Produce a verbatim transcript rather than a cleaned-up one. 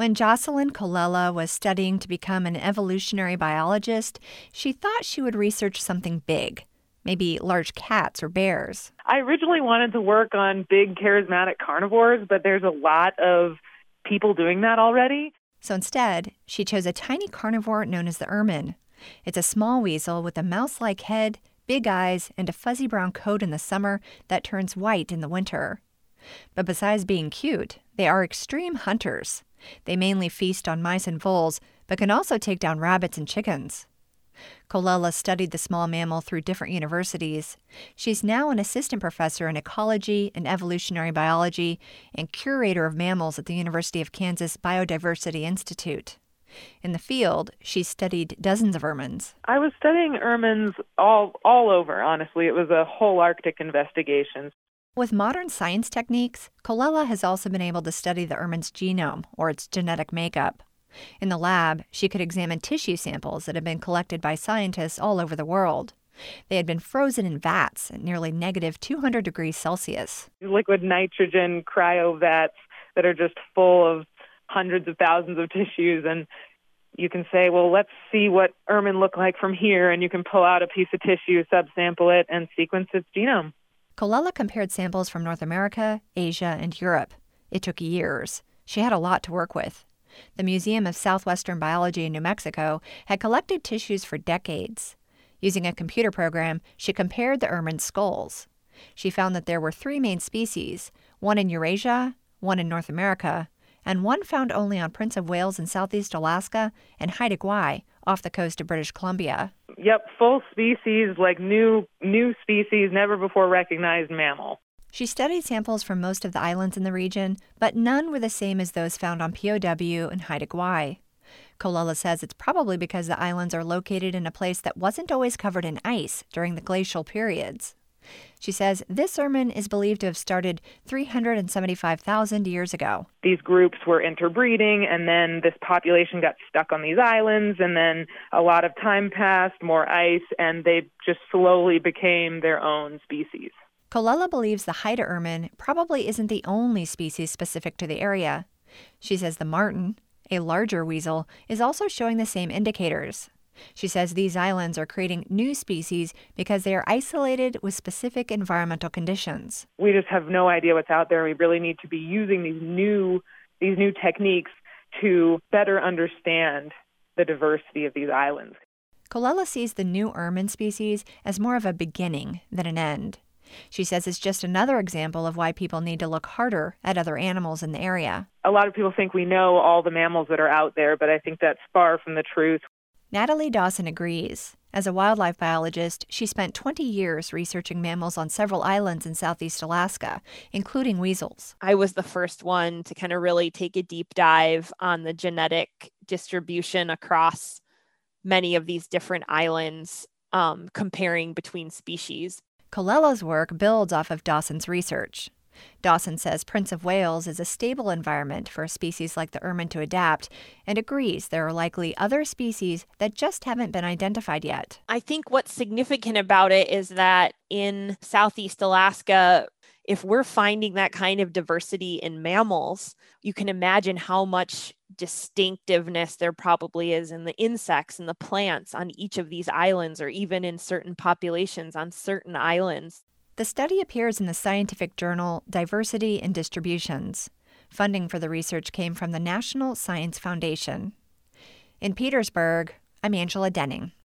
When Jocelyn Colella was studying to become an evolutionary biologist, she thought she would research something big, maybe large cats or bears. I originally wanted to work on big, charismatic carnivores, but there's a lot of people doing that already. So instead, she chose a tiny carnivore known as the ermine. It's a small weasel with a mouse-like head, big eyes, and a fuzzy brown coat in the summer that turns white in the winter. But besides being cute, they are extreme hunters. They mainly feast on mice and voles, but can also take down rabbits and chickens. Colella studied the small mammal through different universities. She's now an assistant professor in ecology and evolutionary biology and curator of mammals at the University of Kansas Biodiversity Institute. In the field, she's studied dozens of ermines. I was studying ermines all, all over, honestly. It was a whole Arctic investigation. With modern science techniques, Colella has also been able to study the ermine's genome, or its genetic makeup. In the lab, she could examine tissue samples that had been collected by scientists all over the world. They had been frozen in vats at nearly negative two hundred degrees Celsius. Liquid nitrogen cryo vats that are just full of hundreds of thousands of tissues, and you can say, well, let's see what ermine look like from here, and you can pull out a piece of tissue, subsample it, and sequence its genome. Colella compared samples from North America, Asia, and Europe. It took years. She had a lot to work with. The Museum of Southwestern Biology in New Mexico had collected tissues for decades. Using a computer program, she compared the ermine's skulls. She found that there were three main species, one in Eurasia, one in North America, and one found only on Prince of Wales in southeast Alaska and Haida Gwaii off the coast of British Columbia. Yep, full species, like new new species, never before recognized mammal. She studied samples from most of the islands in the region, but none were the same as those found on P O W and Haida Gwaii. Colella says it's probably because the islands are located in a place that wasn't always covered in ice during the glacial periods. She says this ermine is believed to have started three hundred seventy-five thousand years ago. These groups were interbreeding, and then this population got stuck on these islands, and then a lot of time passed, more ice, and they just slowly became their own species. Colella believes the Haida ermine probably isn't the only species specific to the area. She says the marten, a larger weasel, is also showing the same indicators. She says these islands are creating new species because they are isolated with specific environmental conditions. We just have no idea what's out there. We really need to be using these new these new techniques to better understand the diversity of these islands. Colella sees the new ermine species as more of a beginning than an end. She says it's just another example of why people need to look harder at other animals in the area. A lot of people think we know all the mammals that are out there, but I think that's far from the truth. Natalie Dawson agrees. As a wildlife biologist, she spent twenty years researching mammals on several islands in southeast Alaska, including weasels. I was the first one to kind of really take a deep dive on the genetic distribution across many of these different islands, um, comparing between species. Colella's work builds off of Dawson's research. Dawson says Prince of Wales is a stable environment for a species like the ermine to adapt, and agrees there are likely other species that just haven't been identified yet. I think what's significant about it is that in Southeast Alaska, if we're finding that kind of diversity in mammals, you can imagine how much distinctiveness there probably is in the insects and the plants on each of these islands, or even in certain populations on certain islands. The study appears in the scientific journal Diversity and Distributions. Funding for the research came from the National Science Foundation. In Petersburg, I'm Angela Denning.